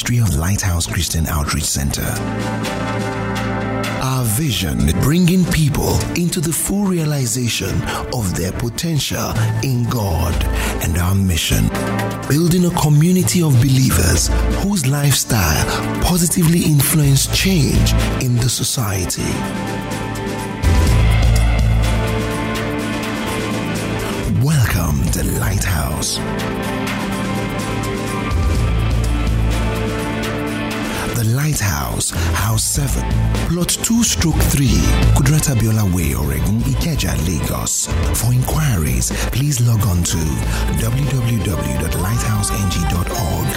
ministry of Lighthouse Christian Outreach Center. Our vision, bringing people into the full realization of their potential in God, and our mission, building a community of believers whose lifestyle positively influence change in the society. Welcome to Lighthouse. The Lighthouse, House 7, Plot 2/3, Kudrata Biola Way, Oregon, Ikeja, Lagos. For inquiries, please log on to www.lighthouseng.org.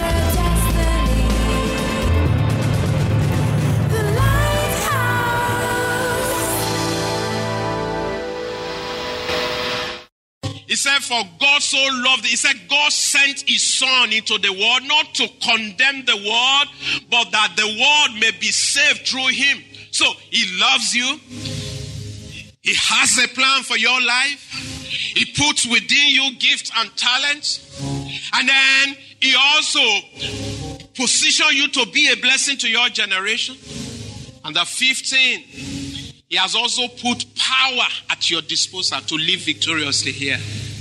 He said, for God so loved, he said, God sent his son into the world, not to condemn the world, but that the world may be saved through him. So he loves you. He has a plan for your life. He puts within you gifts and talents. And then he also positions you to be a blessing to your generation. And the 15, he has also put power at your disposal to live victoriously here.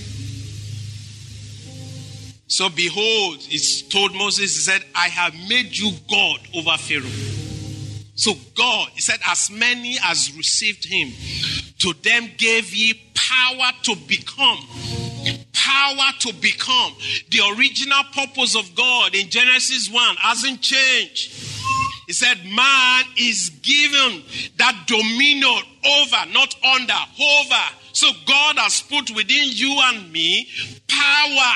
So behold, he told Moses, he said, I have made you God over Pharaoh. So God, he said, as many as received him, to them gave he power to become. Power to become. The original purpose of God in Genesis 1 hasn't changed. He said, man is given that dominion over, not under, over. So God has put within you and me power.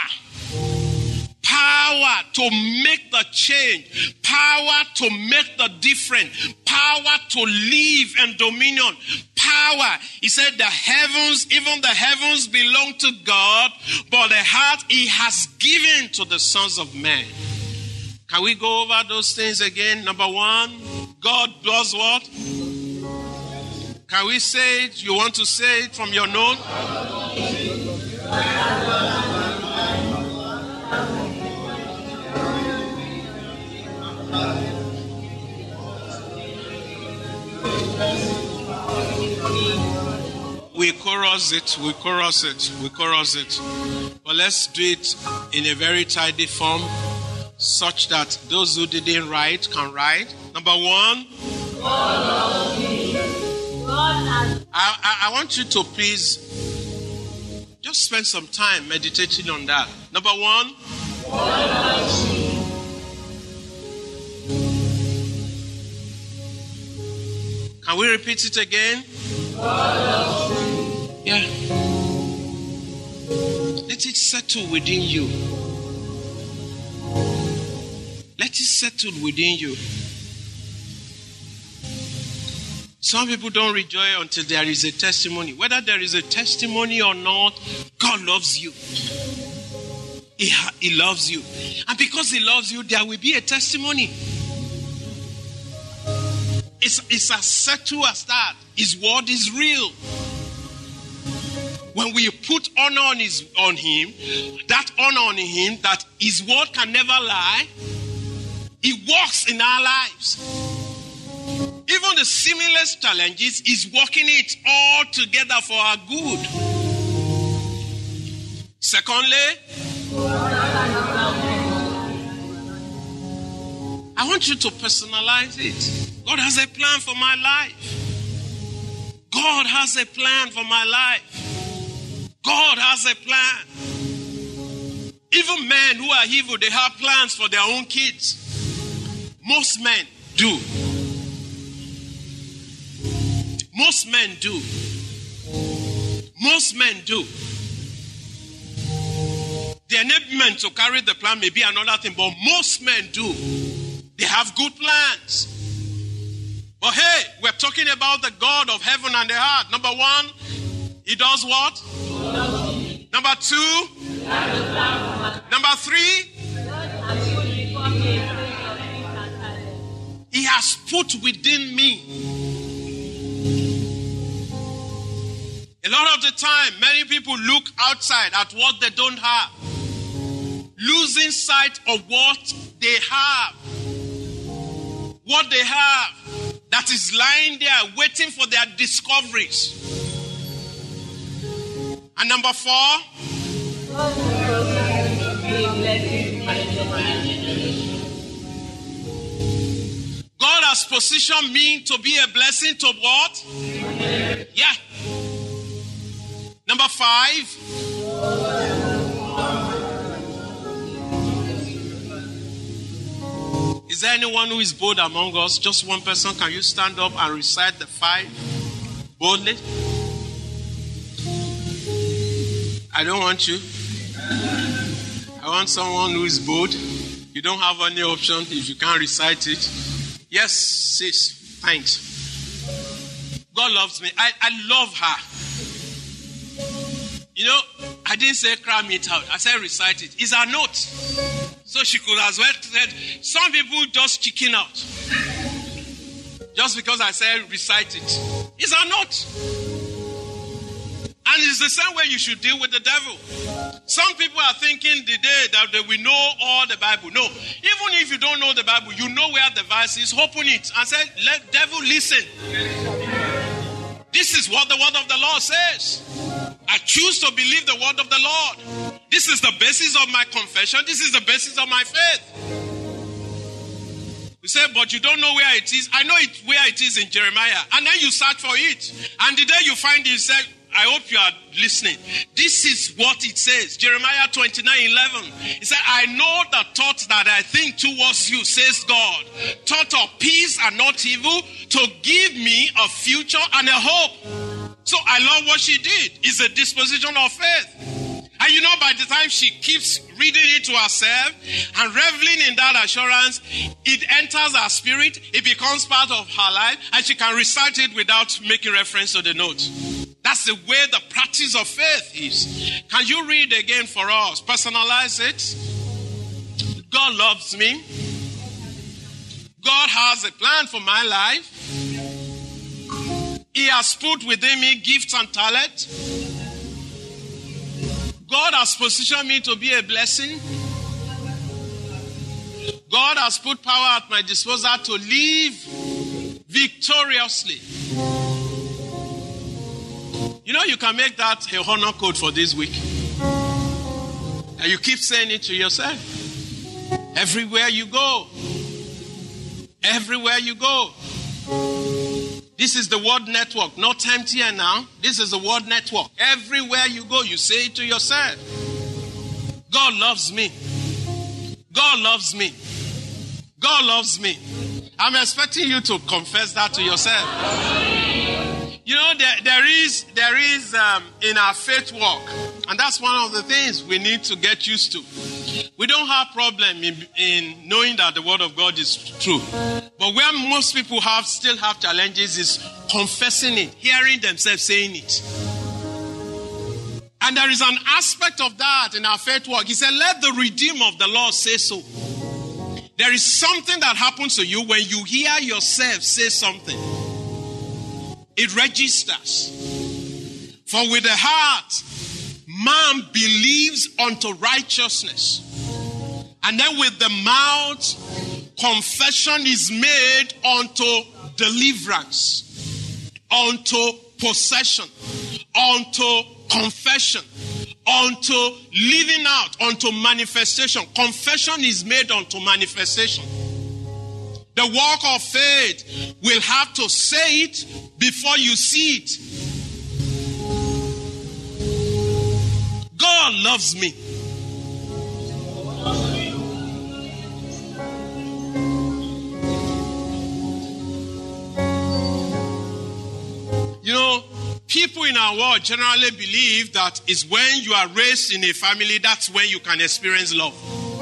Power to make the change. Power to make the difference. Power to live and dominion. Power. He said the heavens, even the heavens belong to God, but the heart he has given to the sons of men. Can we go over those things again? Number 1, God does what? Can we say it? You want to say it from your note? We chorus it. But let's do it in a very tidy form, such that those who didn't write can write. Number 1, I want you to please just spend some time meditating on that. Number 1, can we repeat it again? Yeah. Let it settle within you. Let it settle within you. Some people don't rejoice until there is a testimony. Whether there is a testimony or not, God loves you. He loves you. And because he loves you, there will be a testimony. It's as settled as that. His word is real. When we put honor on him, that honor on him, that his word can never lie, he works in our lives. Even the simplest challenges, he's working it all together for our good. Secondly, I want you to personalize it. God has a plan for my life. God has a plan for my life. God has a plan. Even men who are evil, they have plans for their own kids. Most men do. Most men do. Most men do. The enablement to carry the plan may be another thing, but most men do. They have good plans. But hey, we're talking about the God of heaven and the earth. Number 1, he does what? Number 2, number 3, he has put within me. A lot of the time, many people look outside at what they don't have, losing sight of what they have. what they have that is lying there waiting for their discoveries. And number 4, God has positioned me to be a blessing to what? Yeah. Number 5, is there anyone who is bold among us? Just one person. Can you stand up and recite the 5 boldly? I don't want you. I want someone who is bold. You don't have any option if you can't recite it. Yes, sis. Thanks. God loves me. I love her. You know, I didn't say cram it out. I said recite it. It's a note. So she could as well said, some people just chicken out. Just because I said recite it. It's a note. And it's the same way you should deal with the devil. Some people are thinking the day that they will know all the Bible. No. Even if you don't know the Bible, you know where the verse is. Open it and say, let devil listen. This is what the word of the Lord says. I choose to believe the word of the Lord. This is the basis of my confession. This is the basis of my faith. You say, but you don't know where it is. I know where it is in Jeremiah. And then you search for it. And the day you find it, you say, I hope you are listening. This is what it says. Jeremiah 29:11. It said, I know the thoughts that I think towards you, says God. Thought of peace and not evil, to give me a future and a hope. So I love what she did. It's a disposition of faith. And you know, by the time she keeps reading it to herself and reveling in that assurance, it enters her spirit, it becomes part of her life, and she can recite it without making reference to the note. That's the way the practice of faith is. Can you read again for us? Personalize it. God loves me. God has a plan for my life. He has put within me gifts and talent. God has positioned me to be a blessing. God has put power at my disposal to live victoriously. You know, you can make that a honor code for this week. And you keep saying it to yourself. Everywhere you go. Everywhere you go. This is the word network, not MTN now. This is the word network. Everywhere you go, you say it to yourself. God loves me. God loves me. God loves me. I'm expecting you to confess that to yourself. You know, there is in our faith walk, and that's one of the things we need to get used to. We don't have problem in knowing that the word of God is true. But where most people still have challenges is confessing it, hearing themselves saying it. And there is an aspect of that in our faith walk. He said, let the Redeemer of the Lord say so. There is something that happens to you when you hear yourself say something. It registers. For with the heart, man believes unto righteousness. And then with the mouth, confession is made unto deliverance, unto possession, unto confession, unto living out, unto manifestation. Confession is made unto manifestation. The walk of faith will have to say it before you see it. God loves me. You know, people in our world generally believe that it's when you are raised in a family, that's when you can experience love.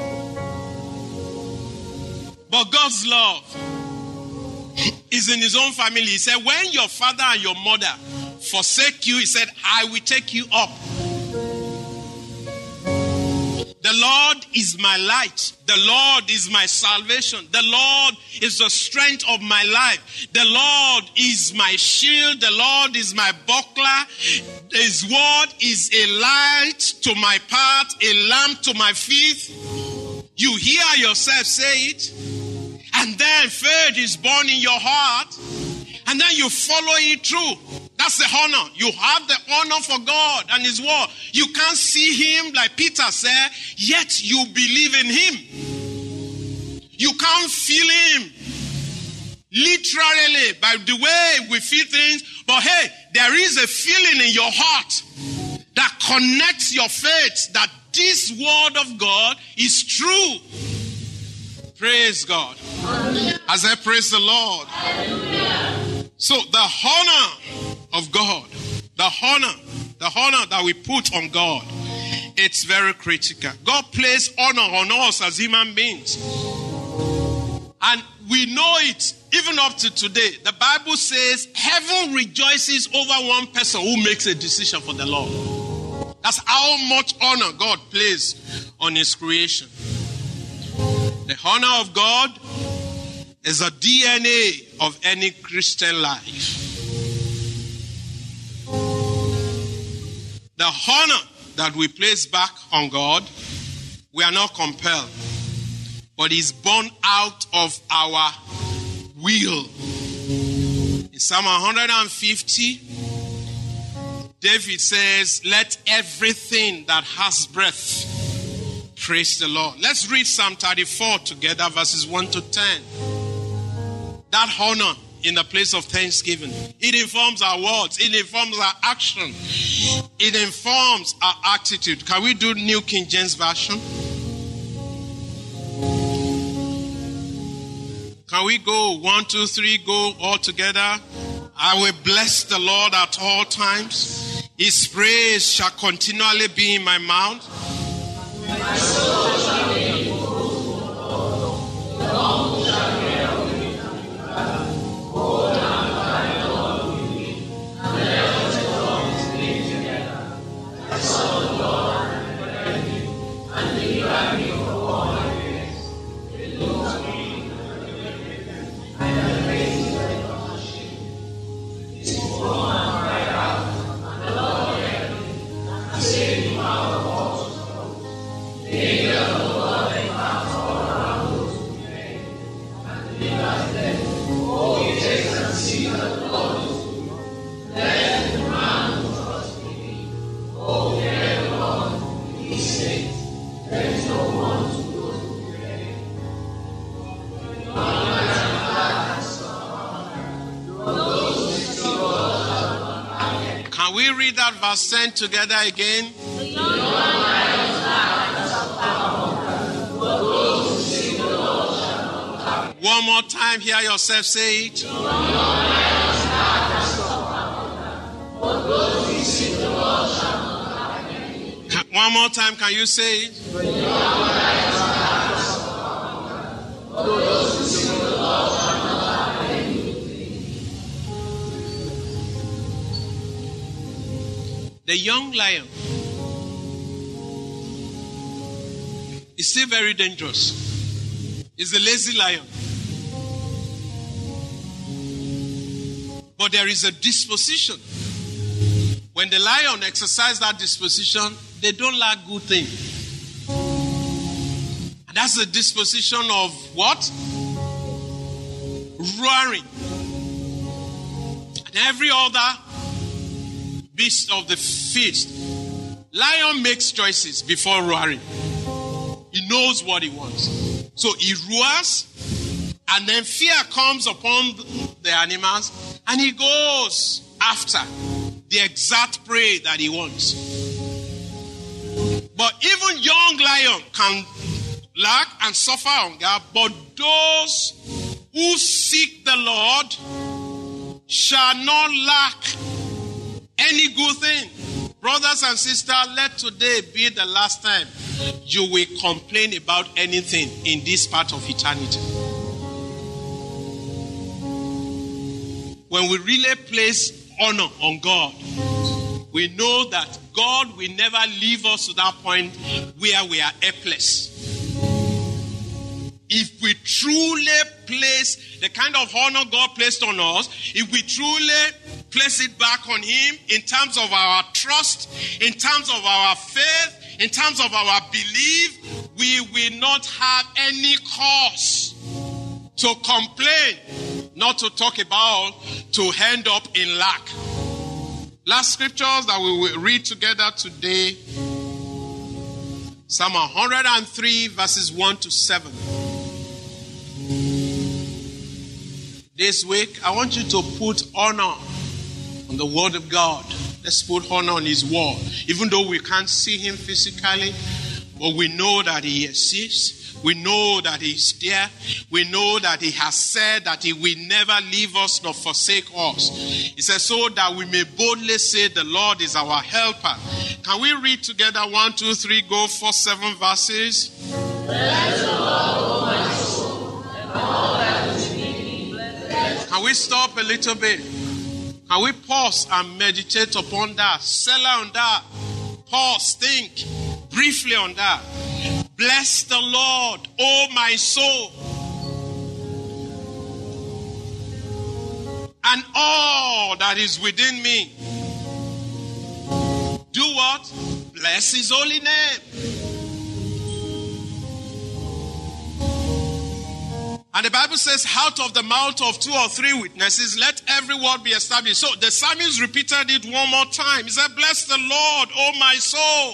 But God's love is in his own family. He said, when your father and your mother forsake you, he said, I will take you up. The Lord is my light. The Lord is my salvation. The Lord is the strength of my life. The Lord is my shield. The Lord is my buckler. His word is a light to my path, a lamp to my feet. You hear yourself say it. And then faith is born in your heart. And then you follow it through. That's the honor. You have the honor for God and His word. You can't see Him like Peter said, yet you believe in Him. You can't feel Him literally by the way we feel things. But hey, there is a feeling in your heart that connects your faith that this word of God is true. Praise God. As I praise the Lord. So the honor of God, the honor that we put on God, it's very critical. God placed honor on us as human beings. And we know it even up to today. The Bible says heaven rejoices over one person who makes a decision for the Lord. That's how much honor God placed on His creation. The honor of God is a DNA of any Christian life. The honor that we place back on God, we are not compelled, but is born out of our will. In Psalm 150, David says, let everything that has breath praise the Lord. Let's read Psalm 34 together, verses 1 to 10. That honor in the place of thanksgiving. It informs our words. It informs our action. It informs our attitude. Can we do New King James Version? Can we go 1, 2, 3, go all together? I will bless the Lord at all times. His praise shall continually be in my mouth. My soul shall be the humble shall hear of me. Hold on by the Lord with me, and let us all stay together. I saw the Lord and me, and deliver me from all my fears. He looks me, and I praise the shame. His throne cried out, and the Lord heard me, and saved him out of all. The angel of the Lord encamps all around those who pray, and delivers them. Oh, you taste and see that the Lord is good. Let the man who trusts in Him. Oh, fear the Lord, He says, there is no one to those who pray. The light and darkness surround, those who seek God shall not hide. Can we read that verse 10 together again? The young lion is darkness surround, but those who seek the Lord shall not hide. One more time, hear yourself say it. The young lion is darkness surround, but those who seek the Lord shall not hide. One more time, can you say it? The young lion is darkness surround, but those who seek the Lord shall not hide. The young lion is still very dangerous. It's the lazy lion. But there is a disposition. When the lion exercises that disposition, they don't lack good things. And that's the disposition of what? Roaring. And every other beast of the feast. Lion makes choices before roaring. He knows what he wants. So he roars, and then fear comes upon the animals, and he goes after the exact prey that he wants. But even young lion can lack and suffer hunger, but those who seek the Lord shall not lack any good thing. Brothers and sisters, let today be the last time you will complain about anything in this part of eternity. When we really place honor on God, we know that God will never leave us to that point where we are helpless. If we truly place the kind of honor God placed on us, if we truly place it back on Him in terms of our trust, in terms of our faith, in terms of our belief, we will not have any cause to complain, not to talk about to end up in lack. Last scriptures that we will read together today, Psalm 103 verses 1 to 7. This week, I want you to put honor on the word of God. Let's put honor on his word. Even though we can't see him physically, but we know that he exists. We know that he's there. We know that he has said that he will never leave us nor forsake us. He says, so that we may boldly say the Lord is our helper. Can we read together 1, 2, 3, go for 7 verses? Bless the Lord, O my soul, and all that is within me. Can we stop a little bit? Can we pause and meditate upon that? Settle on that. Pause, think briefly on that. Bless the Lord, O my soul, and all that is within me. Do what? Bless his holy name. And the Bible says, out of the mouth of 2 or 3 witnesses, let every word be established. So the psalmist repeated it one more time. He said, bless the Lord, O my soul.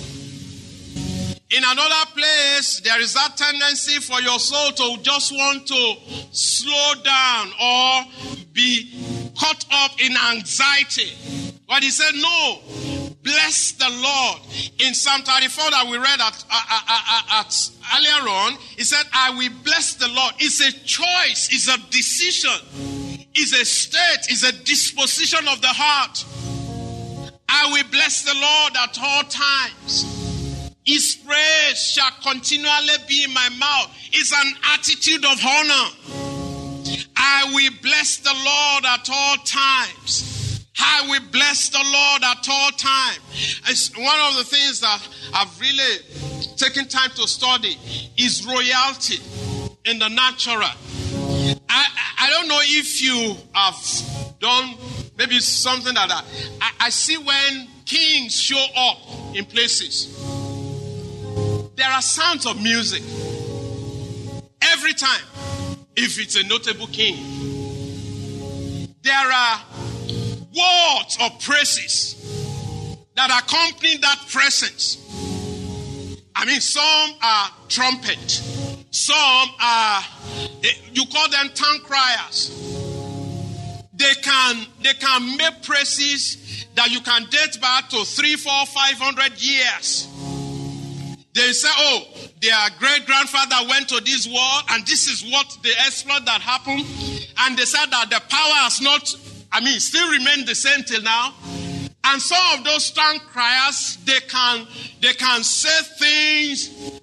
In another place, there is that tendency for your soul to just want to slow down or be caught up in anxiety. But he said, no, bless the Lord. In Psalm 34 that we read at earlier on, he said, I will bless the Lord. It's a choice, it's a decision, it's a state, it's a disposition of the heart. I will bless the Lord at all times. His praise shall continually be in my mouth. It's an attitude of honor. I will bless the Lord at all times. I will bless the Lord at all times. It's one of the things that I've really taken time to study is royalty in the natural. I don't know if you have done maybe something like that. I see when kings show up in places, there are sounds of music every time if it's a notable king. There are words of praises that accompany that presence. I mean, some are trumpet, some are, you call them tongue criers. They can make praises that you can date back to 300, 400, 500 years. They say, oh, their great-grandfather went to this war, and this is what the exploit that happened. And they said that the power has not, still remained the same till now. And some of those tongue criers, they can say things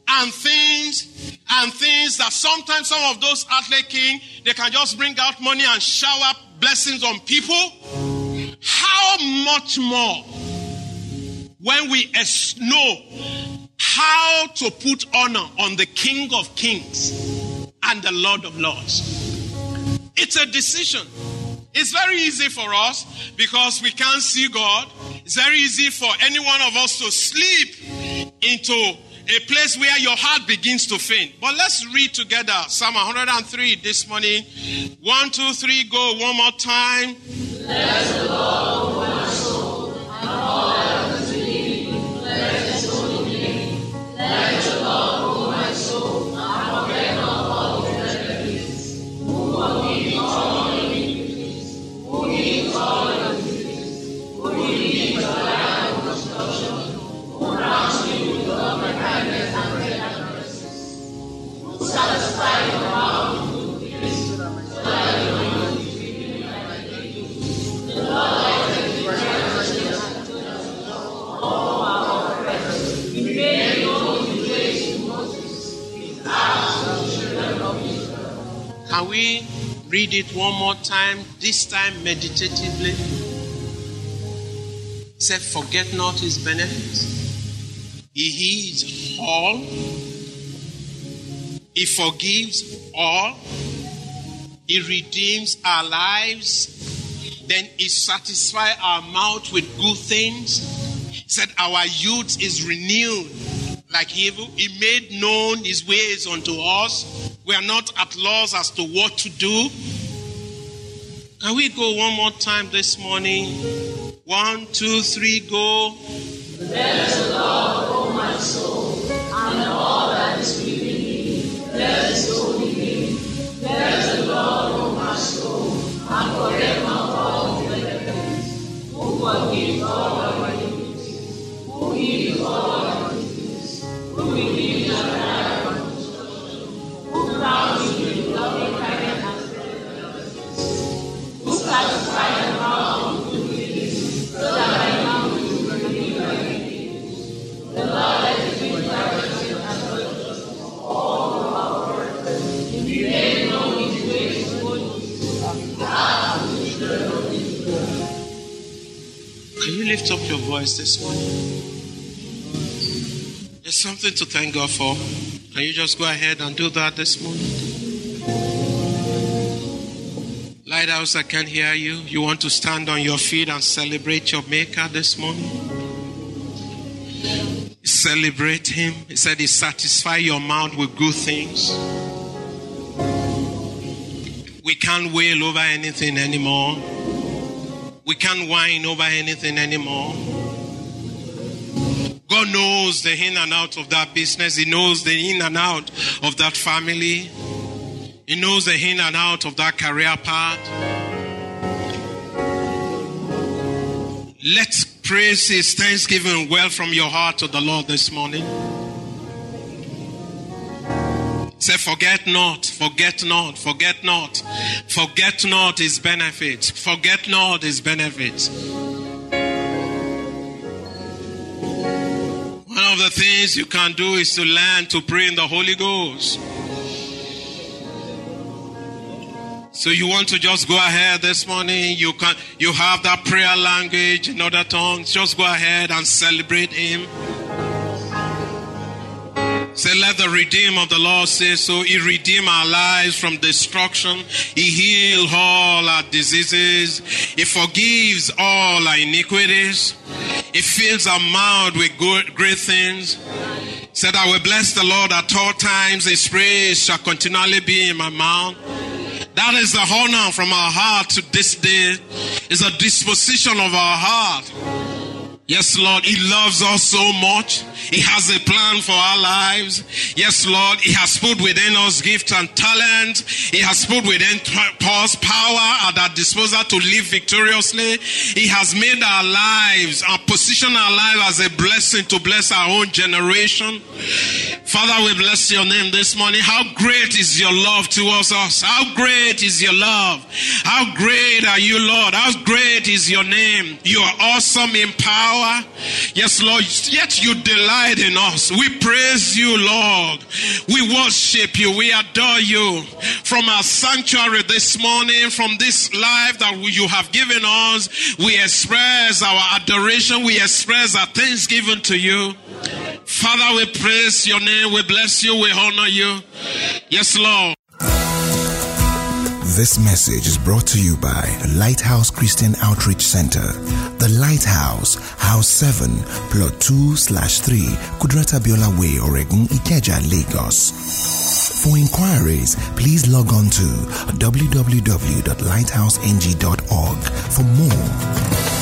that sometimes some of those earthly kings, they can just bring out money and shower blessings on people. How much more when we know how to put honor on the King of Kings and the Lord of Lords? It's a decision. It's very easy for us because we can't see God. It's very easy for any one of us to slip into a place where your heart begins to faint. But let's read together Psalm 103 this morning. 1, 2, 3, go one more time. Bless the Lord, O my soul, and all that is within me. Bless his holy name. Bless the Lord, O my soul, and forget not all his benefits. Who forgives all your iniquities, who heals all your diseases, who redeems your life from destruction, who crowns you with love and kindness and tender mercies, who satisfies your mouth with good gifts, so that your youth is renewed like the eagles. The Lord likes the righteousness and all our oppressors. He made known his ways to Moses, his acts to the children of Israel. Can we read it one more time, this time meditatively? It said, forget not his benefits. He heals all. He forgives all. He redeems our lives. Then he satisfies our mouth with good things. He said our youth is renewed like evil. He made known his ways unto us. We are not at loss as to what to do. Can we go one more time this morning? 1, 2, 3, go. Bless the Lord, O my soul, and all that is within me. Bless His holy name. Bless the Lord, O my soul, and forget not all His benefits. Who forgives all our iniquities? Who heals all our diseases? Who redeems our life from destruction? Who crowns you with loving kindness and benefits? Who satisfies the mouth with good things, so that I now will believe like the Lord has been righteous and righteous for all our work. If we may know His ways and holiness, that we should know His word. Can you lift up your voice this morning? There's something to thank God for. Can you just go ahead and do that this morning? Lighthouse, I can't hear you. You want to stand on your feet and celebrate your Maker this morning? Celebrate Him. He said He satisfies your mouth with good things. We can't wail over anything anymore. We can't whine over anything anymore. God knows the in and out of that business. He knows the in and out of that family. He knows the in and out of that career path. Let's praise His thanksgiving well from your heart to the Lord this morning. Say, forget not, forget not, forget not. Forget not His benefits. Forget not His benefits. One of the things you can do is to learn to pray in the Holy Ghost. So you want to just go ahead this morning, you have that prayer language in other tongues, just go ahead and celebrate Him. Say, let the Redeemer of the Lord say so. He redeemed our lives from destruction. He healed all our diseases. He forgives all our iniquities. He fills our mouth with great things. Said, I will bless the Lord at all times. His praise shall continually be in my mouth. That is the honor from our heart to this day. It's a disposition of our heart. Yes, Lord, He loves us so much. He has a plan for our lives. Yes, Lord, He has put within us gifts and talent. He has put within us power at our disposal to live victoriously. He has made our lives, position our lives as a blessing to bless our own generation. Father, we bless your name this morning. How great is your love towards us? How great is your love? How great are you, Lord? How great is your name? You are awesome in power. Yes, Lord, yet you delight in us. We praise you, Lord. We worship you. We adore you. From our sanctuary this morning, from this life that you have given us, we express our adoration. We express our thanksgiving to you. Father, we praise your name. We bless you. We honor you. Yes, Lord. This message is brought to you by Lighthouse Christian Outreach Center. The Lighthouse, House 7, Plot 2/3, Kudrata Biola Way, Oregun, Ikeja, Lagos. For inquiries, please log on to www.lighthouseng.org for more.